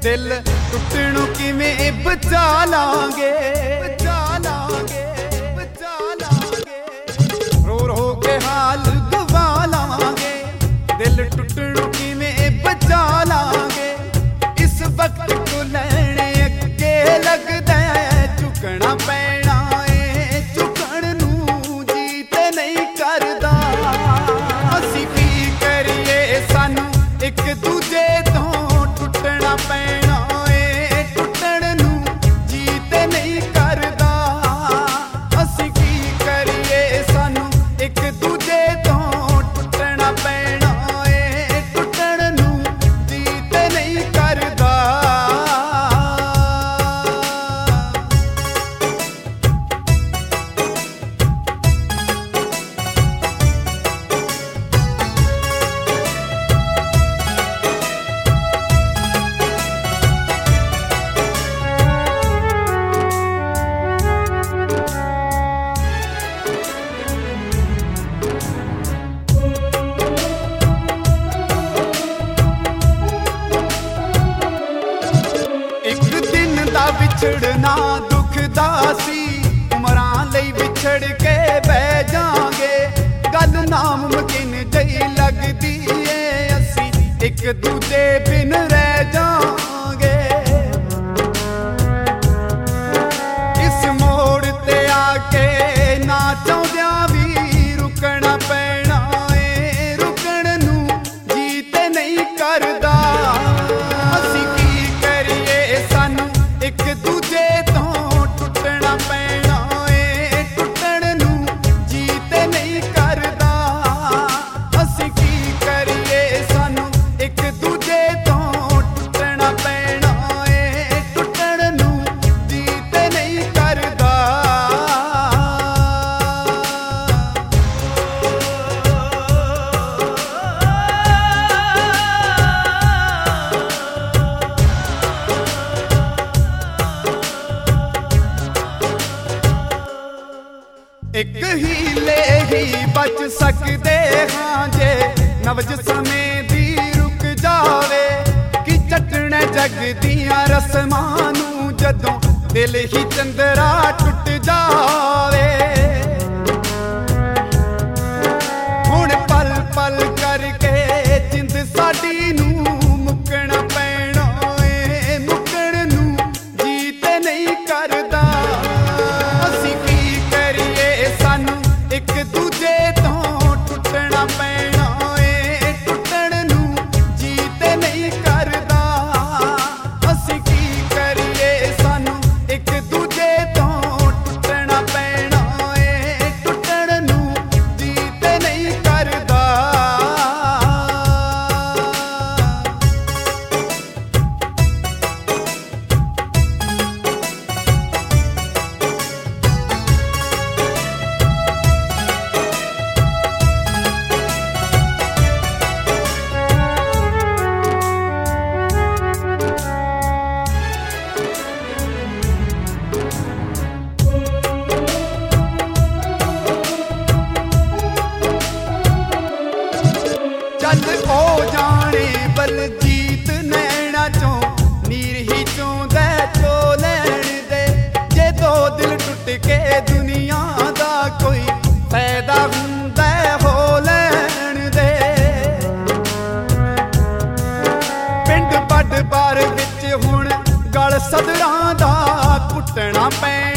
दिल टुटणों किवें बचा लांगे, बचा लांगे, बचा लांगे। रो रो के हाल गवा लांगे, दिल टुटणों किवें बचा लांगे। इस वक्त को लैणे अगे लगदा झुकना पैना है, झुकण नूं जी ते नहीं करदा। असीं की करिए सानू एक दूजे तो टुटना पैना है, टुटण नूं जी ते नहीं करदा। असीं की करिए सानू एक दूजे तो टुटना पैना है, टुटण नूं जी ते नहीं करदा। विछड़ना दुखदा सी, उमरां लई विछड़ के बह जांगे। गल नामुमकिन जही लगदी ए, असी एक दूजे बिन रह जांगे। इस मोड़ ते आके ना चाहुंदियां भी रुकना पैना ए, रुकण नूं जी ते नहीं करदा। असी की करिए सानू एक दूजे तो टुटना पैना है, टुटण नूं जी ते नहीं करदा। असीं की करिए सानू एक दूजे तो टुटना पैना है, टुटण नूं जी ते नहीं करदा। एक हीले ही बच सकते हाँ जे नवज समय दी रुक जावे। कि चटने जग दियां रस्मां नूं जदों दिल ही चंदरा टुट जावे। हुण पल पल करके जिंद साडी नूं मुकना पैना है, मुकण नूं जी ते नहीं करदा। असीं की करिए सानू एक दूजे तो टुटना पैना है, टुटण नूं जी ते नहीं करदा। असीं की करिए सानू एक दूजे तो टुटना पैना है, टुटण नूं जी ते नहीं करदा। चल ओ जाने बलजीत नैना चों नीर ही चोंदा चो लैण दे। जे दो दिल टुट के दुनिया दा कोई फायदा हुंदा हो लैण दे। पिंड बड़ बार विच हुण गल सदरां दा कुटना पैना